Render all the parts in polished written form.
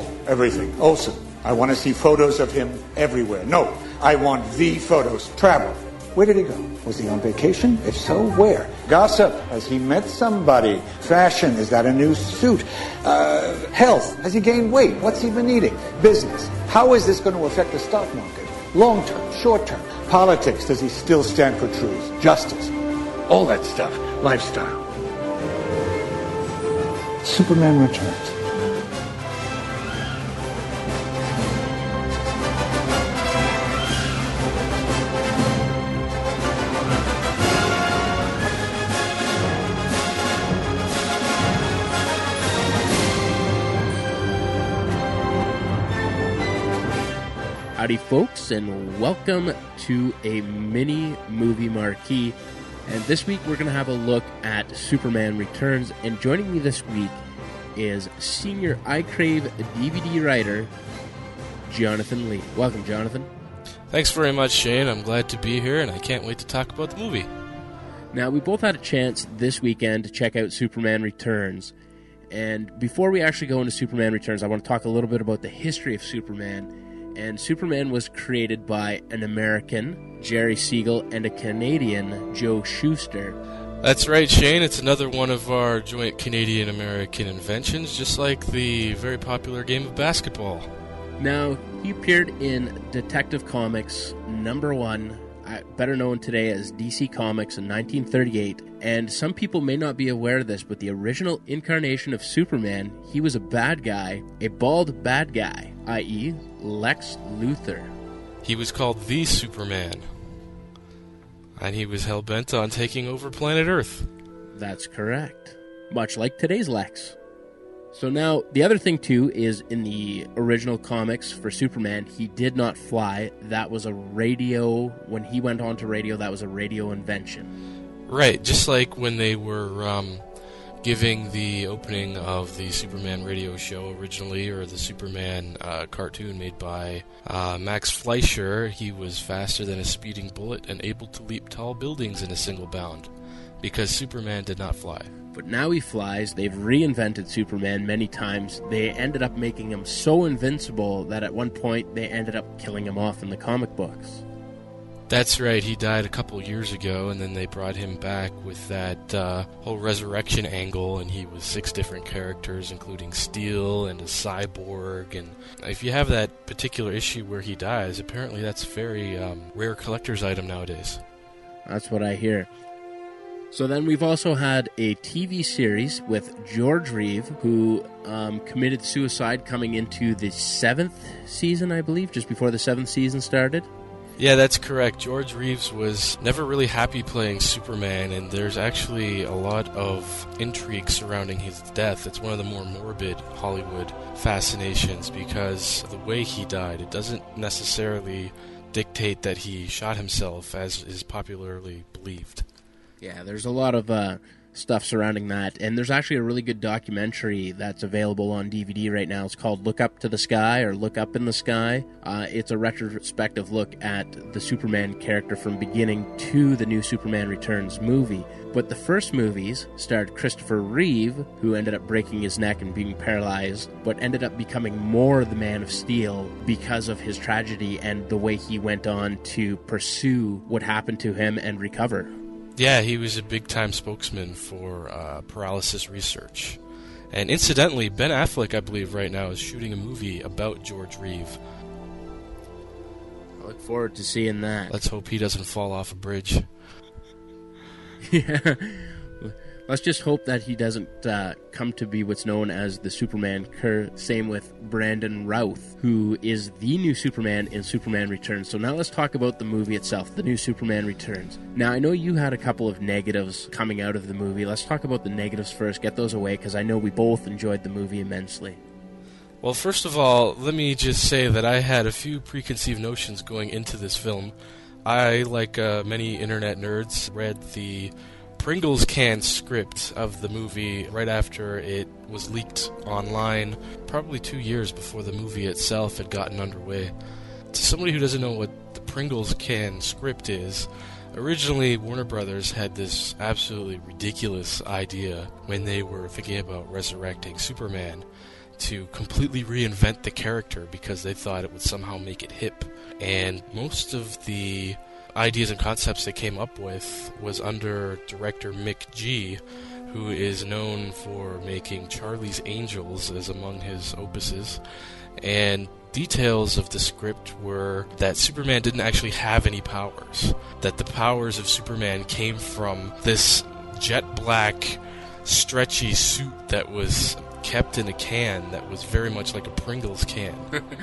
wall, everything. Olsen, I want to see photos of him everywhere. No, I want the photos. Travel. Where did he go? Was he on vacation? If so, where? Gossip. Has he met somebody? Fashion. Is that a new suit? Health. Has he gained weight? What's he been eating? Business. How is this going to affect the stock market? Long term, short term. Politics. Does he still stand for truth? Justice. All that stuff. Lifestyle. Superman Returns. Howdy, folks, and welcome to a mini movie marquee. And this week we're going to have a look at Superman Returns. And joining me this week is senior I Crave DVD writer Jonathan Lee. Welcome, Jonathan. Thanks very much, Shane. I'm glad to be here, and I can't wait to talk about the movie. Now, we both had a chance this weekend to check out Superman Returns. And before we actually go into Superman Returns, I want to talk a little bit about the history of Superman. And Superman was created by an American, Jerry Siegel, and a Canadian, Joe Shuster. That's right, Shane. It's another one of our joint Canadian-American inventions, just like the very popular game of basketball. Now, he appeared in Detective Comics #1, better known today as DC Comics, in 1938. And some people may not be aware of this, but the original incarnation of Superman, he was a bad guy, a bald bad guy, i.e. Lex Luthor. He was called the Superman, and he was hell-bent on taking over planet Earth. That's correct. Much like today's Lex. So now, the other thing, too, is in the original comics for Superman, he did not fly. That was a radio, when he went on to radio, that was a radio invention. Right, just like when they were giving the opening of the Superman radio show originally, or the Superman cartoon made by Max Fleischer. He was faster than a speeding bullet and able to leap tall buildings in a single bound, because Superman did not fly. But now he flies. They've reinvented Superman many times. They ended up making him so invincible that at one point they ended up killing him off in the comic books. That's right, he died a couple years ago, and then they brought him back with that whole resurrection angle, and he was 6 different characters, including Steel and a cyborg. And if you have that particular issue where he dies, apparently that's a very rare collector's item nowadays. That's what I hear. So then we've also had a TV series with George Reeve, who committed suicide coming into the 7th season, I believe, just before the 7th season started. Yeah, that's correct. George Reeves was never really happy playing Superman, and there's actually a lot of intrigue surrounding his death. It's one of the more morbid Hollywood fascinations, because the way he died, it doesn't necessarily dictate that he shot himself, as is popularly believed. Yeah, there's a lot of stuff surrounding that, and there's actually a really good documentary that's available on DVD right now. It's called Look Up to the Sky, or Look Up in the Sky. It's a retrospective look at the Superman character from beginning to the new Superman Returns movie. But the first movies starred Christopher Reeve, who ended up breaking his neck and being paralyzed, but ended up becoming more the Man of Steel because of his tragedy and the way he went on to pursue what happened to him and recover. Yeah, he was a big-time spokesman for paralysis research. And incidentally, Ben Affleck, I believe, right now is shooting a movie about George Reeve. I look forward to seeing that. Let's hope he doesn't fall off a bridge. Yeah. Let's just hope that he doesn't come to be what's known as the Superman curse. Same with Brandon Routh, who is the new Superman in Superman Returns. So now let's talk about the movie itself, the new Superman Returns. Now, I know you had a couple of negatives coming out of the movie. Let's talk about the negatives first, get those away, because I know we both enjoyed the movie immensely. Well, first of all, let me just say that I had a few preconceived notions going into this film. I, like many internet nerds, read the Pringles can script of the movie right after it was leaked online, probably 2 years before the movie itself had gotten underway. To somebody who doesn't know what the Pringles can script is, originally Warner Brothers had this absolutely ridiculous idea when they were thinking about resurrecting Superman, to completely reinvent the character because they thought it would somehow make it hip. And most of the ideas and concepts they came up with was under director Mick G., who is known for making Charlie's Angels as among his opuses. And details of the script were that Superman didn't actually have any powers, that the powers of Superman came from this jet black, stretchy suit that was kept in a can that was very much like a Pringles can.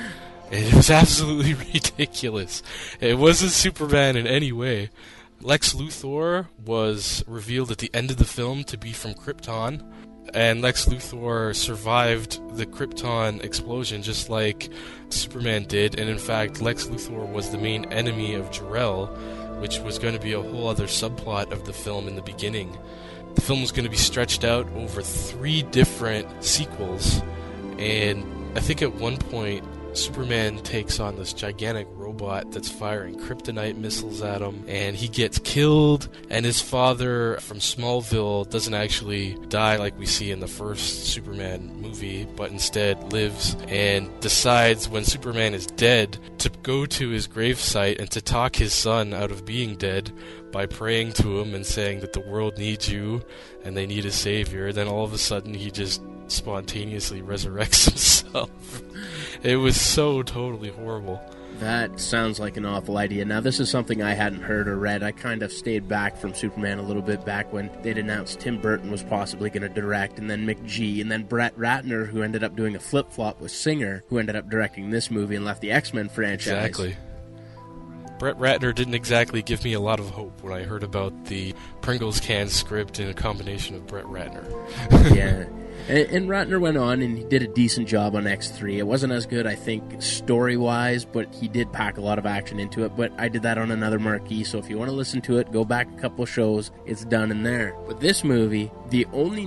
It was absolutely ridiculous. It wasn't Superman in any way. Lex Luthor was revealed at the end of the film to be from Krypton, and Lex Luthor survived the Krypton explosion just like Superman did, and in fact Lex Luthor was the main enemy of Jor-El, which was going to be a whole other subplot of the film in the beginning. The film was going to be stretched out over 3 different sequels, and I think at one point Superman takes on this gigantic robot that's firing kryptonite missiles at him, and he gets killed, and his father from Smallville doesn't actually die like we see in the first Superman movie, but instead lives and decides when Superman is dead to go to his gravesite and to talk his son out of being dead by praying to him and saying that the world needs you and they need a savior. Then all of a sudden he just spontaneously resurrects himself. It was so totally horrible. That sounds like an awful idea. Now, this is something I hadn't heard or read. I kind of stayed back from Superman a little bit back when they'd announced Tim Burton was possibly going to direct, and then Mick G., and then Brett Ratner, who ended up doing a flip-flop with Singer, who ended up directing this movie and left the X-Men franchise. Exactly. Brett Ratner didn't exactly give me a lot of hope when I heard about the Pringles can script in a combination of Brett Ratner. Yeah. And Ratner went on and he did a decent job on X3. It wasn't as good, I think, story-wise, but he did pack a lot of action into it. But I did that on another marquee, so if you want to listen to it, go back a couple shows. It's done in there. But this movie, the only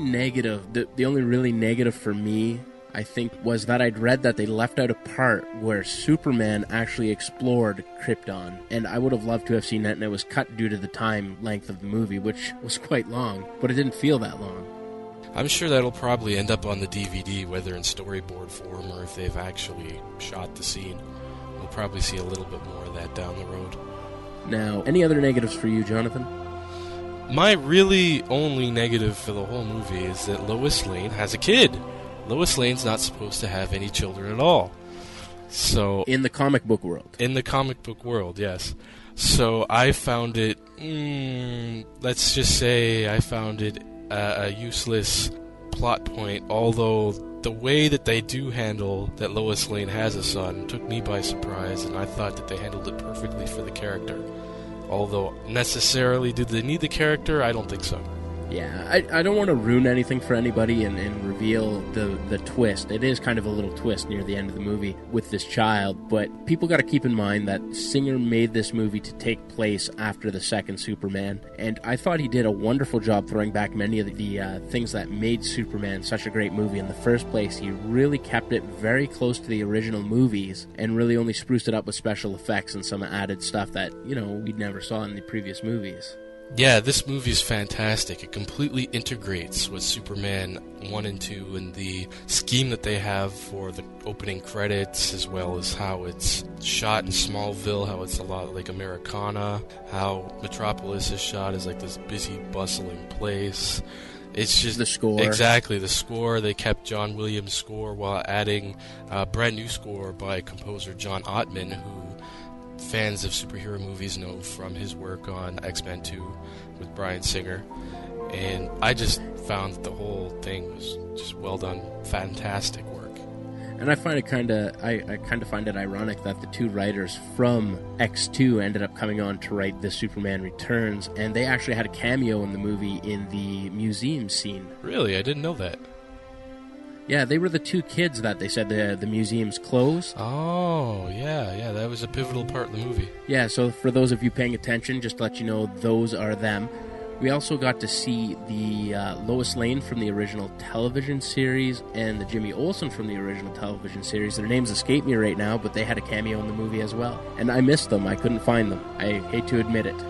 really negative for me, I think, was that I'd read that they left out a part where Superman actually explored Krypton. And I would have loved to have seen that, and it was cut due to the time length of the movie, which was quite long. But it didn't feel that long. I'm sure that'll probably end up on the DVD, whether in storyboard form or if they've actually shot the scene. We'll probably see a little bit more of that down the road. Now, any other negatives for you, Jonathan? My really only negative for the whole movie is that Lois Lane has a kid. Lois Lane's not supposed to have any children at all. So in the comic book world. In the comic book world, yes. So I found it, let's just say I found it a useless plot point, although the way that they do handle that Lois Lane has a son took me by surprise, and I thought that they handled it perfectly for the character. Although, necessarily, did they need the character? I don't think so. Yeah, I don't want to ruin anything for anybody and reveal the twist. It is kind of a little twist near the end of the movie with this child, but people got to keep in mind that Singer made this movie to take place after the second Superman, and I thought he did a wonderful job throwing back many of the things that made Superman such a great movie in the first place. He really kept it very close to the original movies and really only spruced it up with special effects and some added stuff that, we never saw in the previous movies. Yeah, this movie is fantastic. It completely integrates with Superman 1 and 2 and the scheme that they have for the opening credits, as well as how it's shot in Smallville, how it's a lot like Americana, how Metropolis is shot as like this busy, bustling place. It's just the score. Exactly, the score. They kept John Williams' score while adding a brand new score by composer John Ottman, who fans of superhero movies know from his work on X-Men 2 with Bryan Singer. And I just found that the whole thing was just well done, fantastic work. And I find it I kind of find it ironic that the two writers from X2 ended up coming on to write This Superman Returns, and they actually had a cameo in the movie in the museum scene. Really? I didn't know that. Yeah, they were the two kids that they said the museum's closed. Oh, yeah, that was a pivotal part of the movie. Yeah, so for those of you paying attention, just to let you know, those are them. We also got to see the Lois Lane from the original television series and the Jimmy Olsen from the original television series. Their names escape me right now, but they had a cameo in the movie as well. And I missed them. I couldn't find them. I hate to admit it.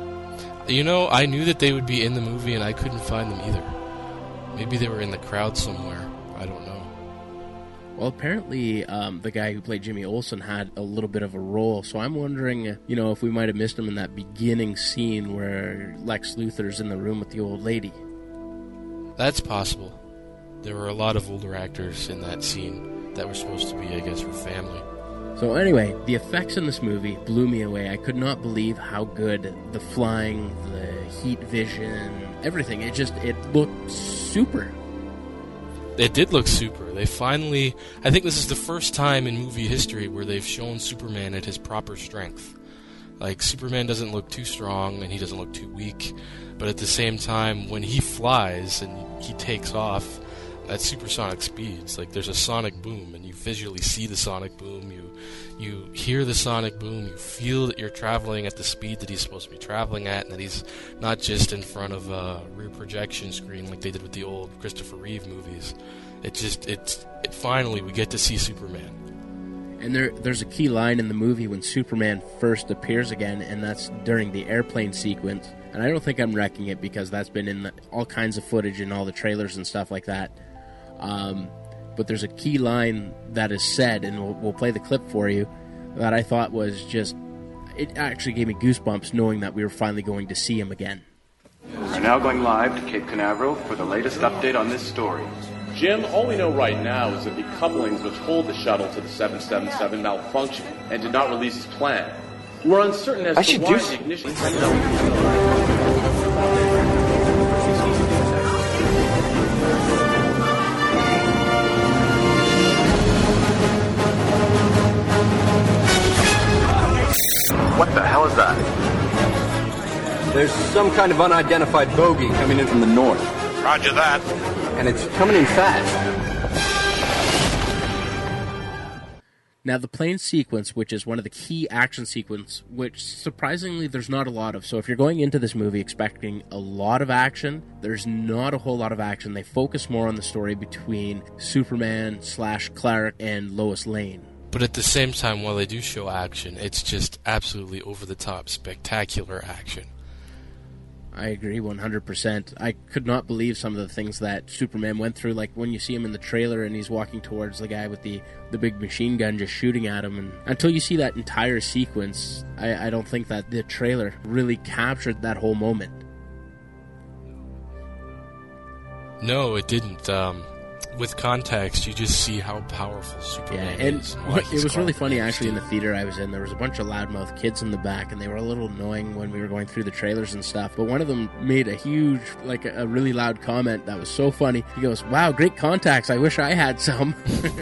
I knew that they would be in the movie, and I couldn't find them either. Maybe they were in the crowd somewhere. I don't know. Well, apparently the guy who played Jimmy Olsen had a little bit of a role, so I'm wondering, if we might have missed him in that beginning scene where Lex Luthor's in the room with the old lady. That's possible. There were a lot of older actors in that scene that were supposed to be, I guess, her family. So anyway, the effects in this movie blew me away. I could not believe how good the flying, the heat vision, everything. It looked super. It did look super. They finally... I think this is the first time in movie history where they've shown Superman at his proper strength. Like, Superman doesn't look too strong and he doesn't look too weak, but at the same time, when he flies and he takes off at supersonic speeds, like, there's a sonic boom, and you visually see the sonic boom, you hear the sonic boom, you feel that you're traveling at the speed that he's supposed to be traveling at, and that he's not just in front of a rear projection screen like they did with the old Christopher Reeve movies. Finally, we get to see Superman. And there's a key line in the movie when Superman first appears again, and that's during the airplane sequence. And I don't think I'm wrecking it because that's been in all kinds of footage in all the trailers and stuff like that. But there's a key line that is said, and we'll play the clip for you, that I thought was just... It actually gave me goosebumps knowing that we were finally going to see him again. We're now going live to Cape Canaveral for the latest update on this story. Jim, all we know right now is that the couplings which hold the shuttle to the 777 malfunctioned and did not release as planned. We're uncertain as to why the ignition... What the hell is that? There's some kind of unidentified bogey coming in from the north. Roger that. And it's coming in fast. Now, the plane sequence, which is one of the key action sequences, which surprisingly there's not a lot of. So if you're going into this movie expecting a lot of action, there's not a whole lot of action. They focus more on the story between Superman / Clark and Lois Lane. But at the same time, while they do show action, it's just absolutely over-the-top, spectacular action. I agree 100%. I could not believe some of the things that Superman went through, like when you see him in the trailer and he's walking towards the guy with the big machine gun just shooting at him. And until you see that entire sequence, I don't think that the trailer really captured that whole moment. No, it didn't. With context, you just see how powerful Superman is. And it was really funny, actually, in the theater I was in. There was a bunch of loudmouth kids in the back, and they were a little annoying when we were going through the trailers and stuff. But one of them made a huge, a really loud comment that was so funny. He goes, "Wow, great contacts. I wish I had some."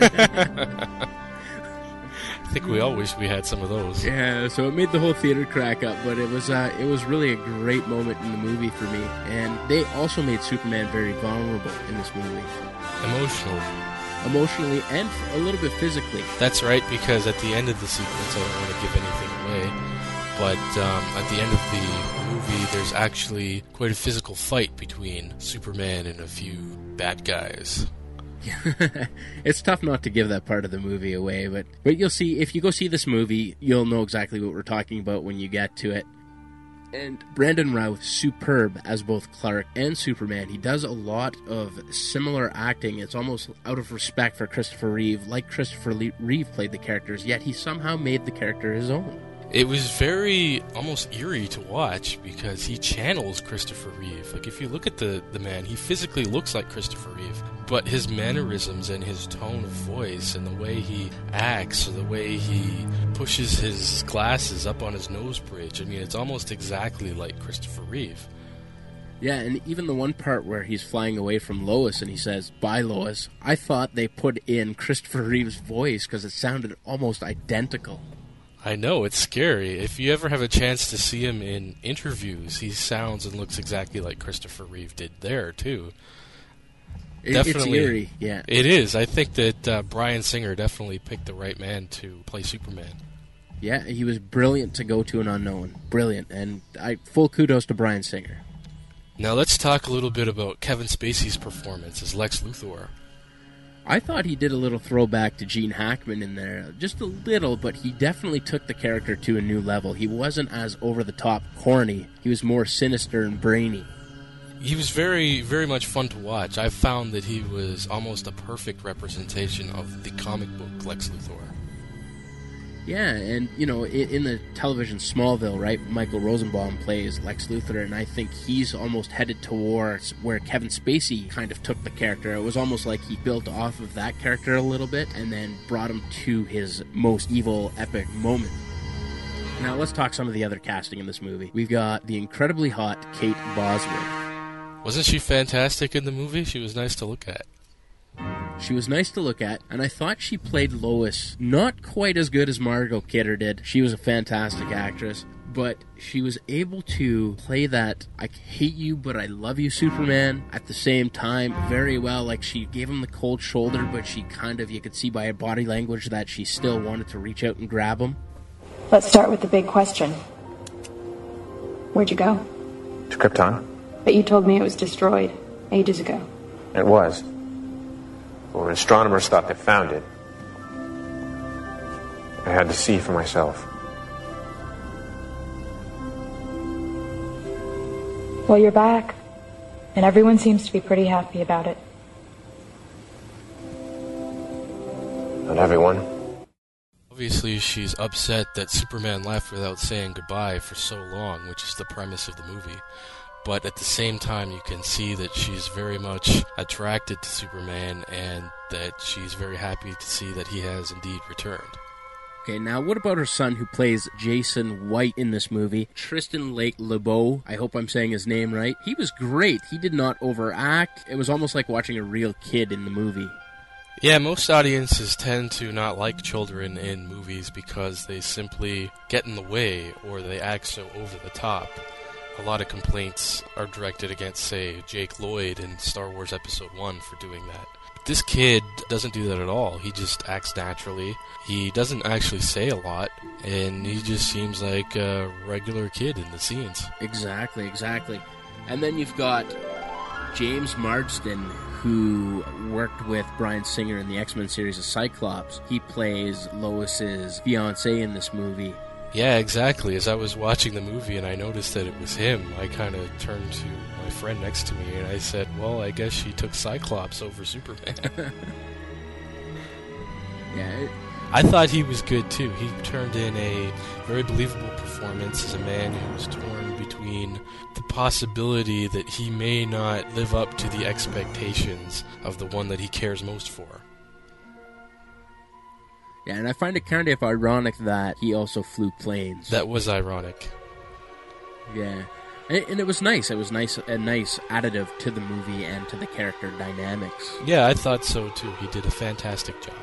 I think we all wish we had some of those. Yeah, so it made the whole theater crack up, but it was really a great moment in the movie for me. And they also made Superman very vulnerable in this movie. Emotionally and a little bit physically. That's right, because at the end of the sequence, I don't want to give anything away, but at the end of the movie, there's actually quite a physical fight between Superman and a few bad guys. It's tough not to give that part of the movie away, but you'll see, if you go see this movie, you'll know exactly what we're talking about when you get to it. And Brandon Routh, superb as both Clark and Superman. He does a lot of similar acting. It's almost out of respect for Christopher Reeve, like Christopher Reeve played the characters, yet he somehow made the character his own. It was very almost eerie to watch because he channels Christopher Reeve. Like, if you look at the man, he physically looks like Christopher Reeve, but his mannerisms and his tone of voice and the way he acts, or the way he pushes his glasses up on his nose bridge, I mean, it's almost exactly like Christopher Reeve. Yeah, and even the one part where he's flying away from Lois and he says, "Bye, Lois," I thought they put in Christopher Reeve's voice because it sounded almost identical. I know, it's scary. If you ever have a chance to see him in interviews, he sounds and looks exactly like Christopher Reeve did there, too. Definitely, it's eerie, yeah. It is. I think that Bryan Singer definitely picked the right man to play Superman. Yeah, he was brilliant to go to an unknown. Brilliant. And full kudos to Bryan Singer. Now let's talk a little bit about Kevin Spacey's performance as Lex Luthor. I thought he did a little throwback to Gene Hackman in there. Just a little, but he definitely took the character to a new level. He wasn't as over-the-top corny. He was more sinister and brainy. He was very, very much fun to watch. I found that he was almost a perfect representation of the comic book Lex Luthor. Yeah, and, you know, in the television Smallville, right, Michael Rosenbaum plays Lex Luthor, and I think he's almost headed towards where Kevin Spacey kind of took the character. It was almost like he built off of that character a little bit and then brought him to his most evil, epic moment. Now, let's talk some of the other casting in this movie. We've got the incredibly hot Kate Bosworth. Wasn't she fantastic in the movie? She was nice to look at. She was nice to look at, and I thought she played Lois not quite as good as Margot Kidder did. She was a fantastic actress, but she was able to play that I hate you but I love you Superman at the same time very well. Like, she gave him the cold shoulder, but she kind of, you could see by her body language that she still wanted to reach out and grab him. Let's start with the big question. Where'd you go? To Krypton. But you told me it was destroyed ages ago. It was. But when astronomers thought they found it, I had to see for myself. Well, you're back, and everyone seems to be pretty happy about it. Not everyone. Obviously, she's upset that Superman left without saying goodbye for so long, which is the premise of the movie. But at the same time, you can see that she's very much attracted to Superman and that she's very happy to see that he has indeed returned. Okay, now what about her son who plays Jason White in this movie? Tristan Lake LeBeau, I hope I'm saying his name right. He was great. He did not overact. It was almost like watching a real kid in the movie. Yeah, most audiences tend to not like children in movies because they simply get in the way or they act so over the top. A lot of complaints are directed against, say, Jake Lloyd in Star Wars Episode 1 for doing that. But this kid doesn't do that at all. He just acts naturally. He doesn't actually say a lot, and he just seems like a regular kid in the scenes. Exactly. And then you've got James Marsden, who worked with Bryan Singer in the X-Men series of Cyclops. He plays Lois's fiancé in this movie. Yeah, exactly. As I was watching the movie and I noticed that it was him, I kind of turned to my friend next to me and I said, well, I guess she took Cyclops over Superman. Yeah. I thought he was good, too. He turned in a very believable performance as a man who was torn between the possibility that he may not live up to the expectations of the one that he cares most for. Yeah, and I find it kind of ironic that he also flew planes. That was ironic. Yeah. And it was nice. It was a nice additive to the movie and to the character dynamics. Yeah, I thought so, too. He did a fantastic job.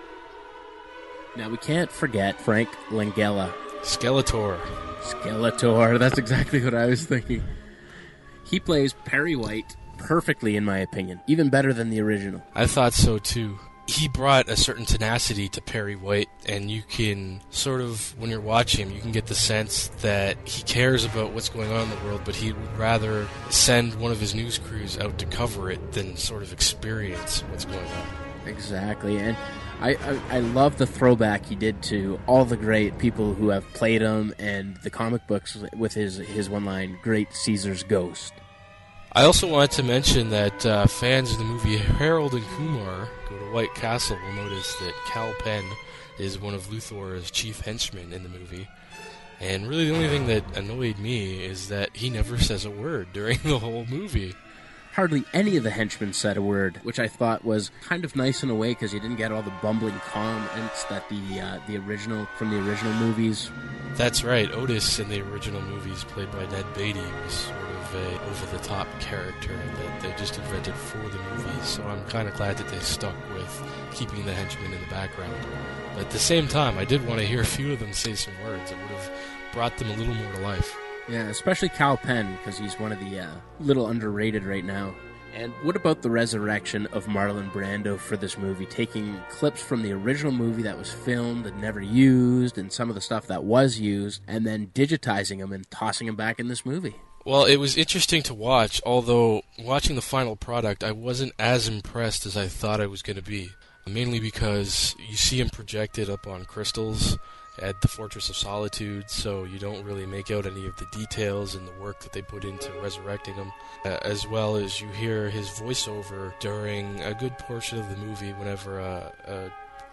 Now, we can't forget Frank Langella. Skeletor, that's exactly what I was thinking. He plays Perry White perfectly, in my opinion. Even better than the original. I thought so, too. He brought a certain tenacity to Perry White, and you can sort of, when you're watching him, you can get the sense that he cares about what's going on in the world, but he would rather send one of his news crews out to cover it than sort of experience what's going on. Exactly, and I love the throwback he did to all the great people who have played him and the comic books with his one line, Great Caesar's Ghost. I also wanted to mention that fans of the movie Harold and Kumar Go to White Castle will notice that Kal Penn is one of Luthor's chief henchmen in the movie. And really the only thing that annoyed me is that he never says a word during the whole movie. Hardly any of the henchmen said a word, which I thought was kind of nice in a way because you didn't get all the bumbling comments that the original movies. That's right. Otis in the original movies, played by Ned Beatty, was sort of a over-the-top character that they just invented for the movies. So I'm kind of glad that they stuck with keeping the henchmen in the background. But at the same time, I did want to hear a few of them say some words. It would have brought them a little more to life. Yeah, especially Kal Penn, because he's one of the little underrated right now. And what about the resurrection of Marlon Brando for this movie, taking clips from the original movie that was filmed and never used, and some of the stuff that was used, and then digitizing them and tossing them back in this movie? Well, it was interesting to watch, although watching the final product, I wasn't as impressed as I thought I was going to be. Mainly because you see him projected up on crystals, at the Fortress of Solitude, so you don't really make out any of the details and the work that they put into resurrecting him, as well as you hear his voiceover during a good portion of the movie. Whenever a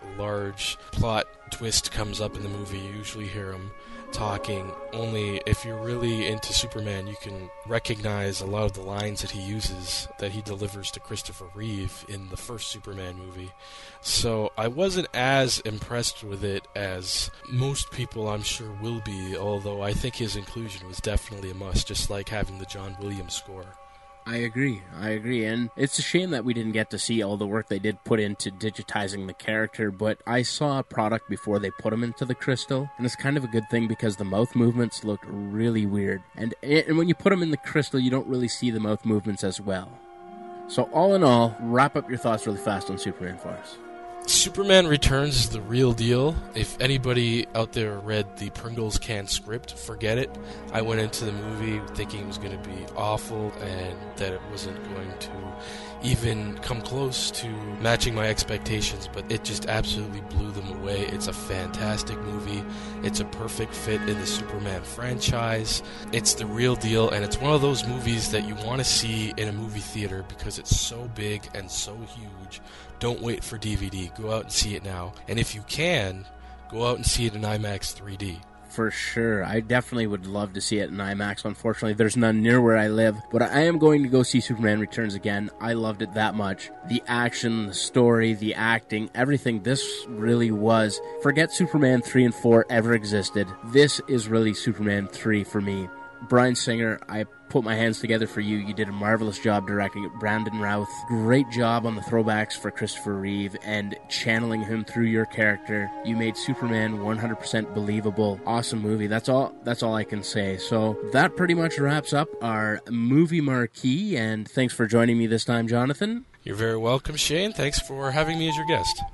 large plot twist comes up in the movie, you usually hear him talking. Only if you're really into Superman, you can recognize a lot of the lines that he uses, that he delivers to Christopher Reeve in the first Superman movie. So I wasn't as impressed with it as most people, I'm sure, will be, although I think his inclusion was definitely a must, just like having the John Williams score. I agree, and it's a shame that we didn't get to see all the work they did put into digitizing the character, but I saw a product before they put him into the crystal, and it's kind of a good thing because the mouth movements looked really weird, and when you put him in the crystal, you don't really see the mouth movements as well. So all in all, wrap up your thoughts really fast on Superman for us. Superman Returns is the real deal. If anybody out there read the Pringles can script, forget it. I went into the movie thinking it was going to be awful and that it wasn't going to even come close to matching my expectations, but it just absolutely blew them away. It's a fantastic movie. It's a perfect fit in the Superman franchise. It's the real deal, and it's one of those movies that you want to see in a movie theater because it's so big and so huge. Don't wait for DVD. Go out and see it now. And if you can, go out and see it in IMAX 3D. For sure. I definitely would love to see it in IMAX. Unfortunately, there's none near where I live. But I am going to go see Superman Returns again. I loved it that much. The action, the story, the acting, everything. This really was. Forget Superman 3 and 4 ever existed. This is really Superman 3 for me. Bryan Singer, I put my hands together for you. You did a marvelous job directing it. Brandon Routh, great job on the throwbacks for Christopher Reeve and channeling him through your character. You made Superman 100% believable. Awesome movie. That's all I can say. So that pretty much wraps up our movie marquee, and thanks for joining me this time, Jonathan. You're very welcome, Shane. Thanks for having me as your guest.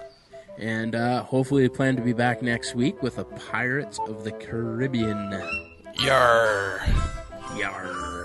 And hopefully we plan to be back next week with a Pirates of the Caribbean. Yarr. Yarr.